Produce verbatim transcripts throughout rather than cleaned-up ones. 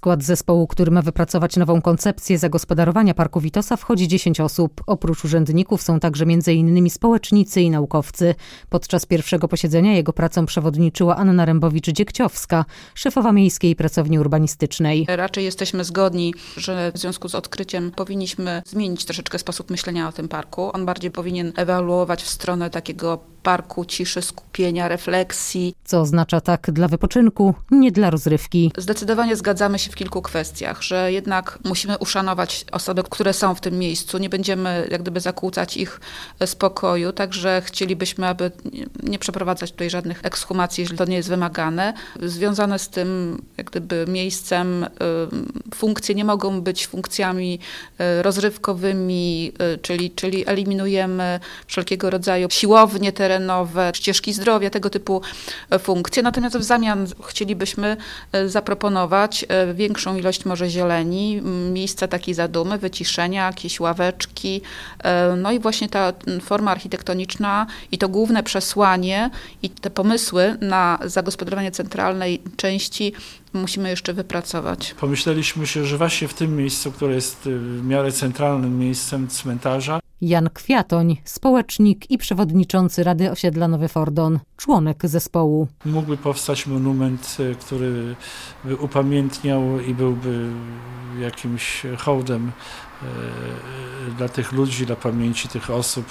skład zespołu, który ma wypracować nową koncepcję zagospodarowania Parku Witosa, wchodzi dziesięć osób. Oprócz urzędników są także między innymi społecznicy i naukowcy. Podczas pierwszego posiedzenia jego pracą przewodniczyła Anna Rembowicz-Dziekciowska, szefowa Miejskiej Pracowni Urbanistycznej. Raczej jesteśmy zgodni, że w związku z odkryciem powinniśmy zmienić troszeczkę sposób myślenia o tym parku. On bardziej powinien ewoluować w stronę takiego parku ciszy, skupienia, refleksji. Co oznacza tak dla wypoczynku, nie dla rozrywki. Zdecydowanie zgadzamy się w kilku kwestiach, że jednak musimy uszanować osoby, które są w tym miejscu. Nie będziemy jak gdyby zakłócać ich spokoju, także chcielibyśmy, aby nie przeprowadzać tutaj żadnych ekshumacji, jeśli to nie jest wymagane. Związane z tym jak gdyby miejscem funkcje nie mogą być funkcjami rozrywkowymi, czyli, czyli eliminujemy wszelkiego rodzaju siłownie terenowe, terenowe, ścieżki zdrowia, tego typu funkcje. Natomiast w zamian chcielibyśmy zaproponować większą ilość może zieleni, miejsca takiej zadumy, wyciszenia, jakieś ławeczki. No i właśnie ta forma architektoniczna i to główne przesłanie i te pomysły na zagospodarowanie centralnej części musimy jeszcze wypracować. Pomyśleliśmy się, że właśnie w tym miejscu, które jest w miarę centralnym miejscem cmentarza. Jan Kwiatoń, społecznik i przewodniczący Rady Osiedla Nowy Fordon, członek zespołu. Mógłby powstać monument, który by upamiętniał i byłby jakimś hołdem dla tych ludzi, dla pamięci tych osób,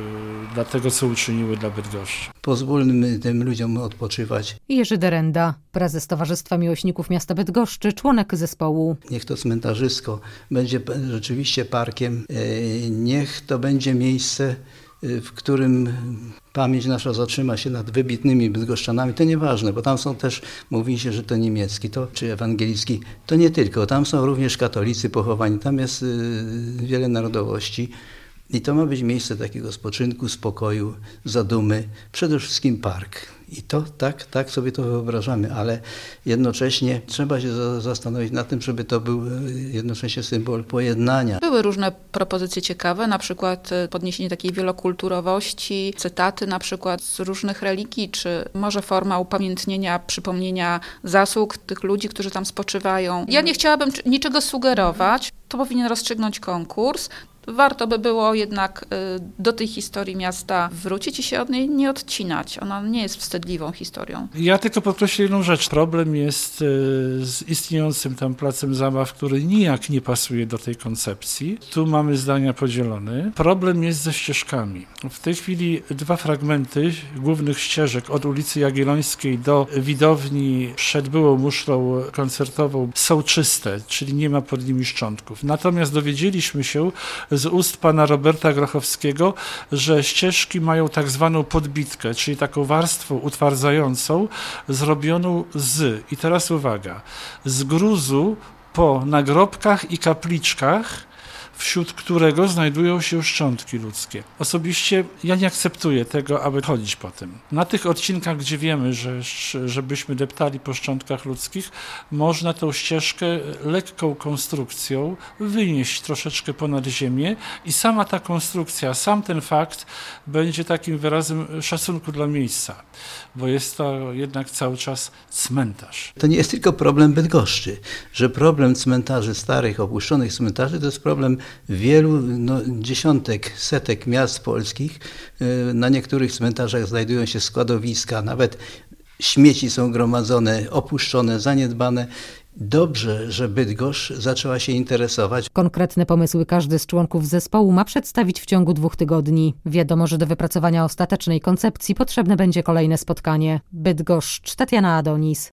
dla tego, co uczyniły dla Bydgoszczy. Pozwólmy tym ludziom odpoczywać. Jerzy Derenda, prezes Towarzystwa Miłośników Miasta Bydgoszczy, członek zespołu. Niech to cmentarzysko będzie rzeczywiście parkiem. Niech to będzie miejsce, w którym pamięć nasza zatrzyma się nad wybitnymi bydgoszczanami. To nieważne, bo tam są też, mówi się, że to niemiecki, to, czy ewangelicki. To nie tylko, tam są również katolicy pochowani, tam jest y, wiele narodowości. I to ma być miejsce takiego spoczynku, spokoju, zadumy, przede wszystkim park. I to tak, tak sobie to wyobrażamy, ale jednocześnie trzeba się za, zastanowić nad tym, żeby to był jednocześnie symbol pojednania. Były różne propozycje ciekawe, na przykład podniesienie takiej wielokulturowości, cytaty na przykład z różnych religii, czy może forma upamiętnienia, przypomnienia zasług tych ludzi, którzy tam spoczywają. Ja nie chciałabym niczego sugerować, to powinien rozstrzygnąć konkurs. Warto by było jednak do tej historii miasta wrócić i się od niej nie odcinać. Ona nie jest wstydliwą historią. Ja tylko podkreślę jedną rzecz. Problem jest z istniejącym tam placem zabaw, który nijak nie pasuje do tej koncepcji. Tu mamy zdania podzielone. Problem jest ze ścieżkami. W tej chwili dwa fragmenty głównych ścieżek od ulicy Jagiellońskiej do widowni przed byłą muszlą koncertową są czyste, czyli nie ma pod nimi szczątków. Natomiast dowiedzieliśmy się z ust pana Roberta Grochowskiego, że ścieżki mają tak zwaną podbitkę, czyli taką warstwą utwardzającą zrobioną z, i teraz uwaga, z gruzu po nagrobkach i kapliczkach, wśród którego znajdują się szczątki ludzkie. Osobiście ja nie akceptuję tego, aby chodzić po tym. Na tych odcinkach, gdzie wiemy, że żebyśmy deptali po szczątkach ludzkich, można tą ścieżkę lekką konstrukcją wynieść troszeczkę ponad ziemię i sama ta konstrukcja, sam ten fakt będzie takim wyrazem szacunku dla miejsca, bo jest to jednak cały czas cmentarz. To nie jest tylko problem Bydgoszczy, że problem cmentarzy, starych, opuszczonych cmentarzy, to jest problem wielu, no, dziesiątek, setek miast polskich. Na niektórych cmentarzach znajdują się składowiska, nawet śmieci są gromadzone, opuszczone, zaniedbane. Dobrze, że Bydgoszcz zaczęła się interesować. Konkretne pomysły każdy z członków zespołu ma przedstawić w ciągu dwóch tygodni. Wiadomo, że do wypracowania ostatecznej koncepcji potrzebne będzie kolejne spotkanie. Bydgoszcz, Tatiana Adonis.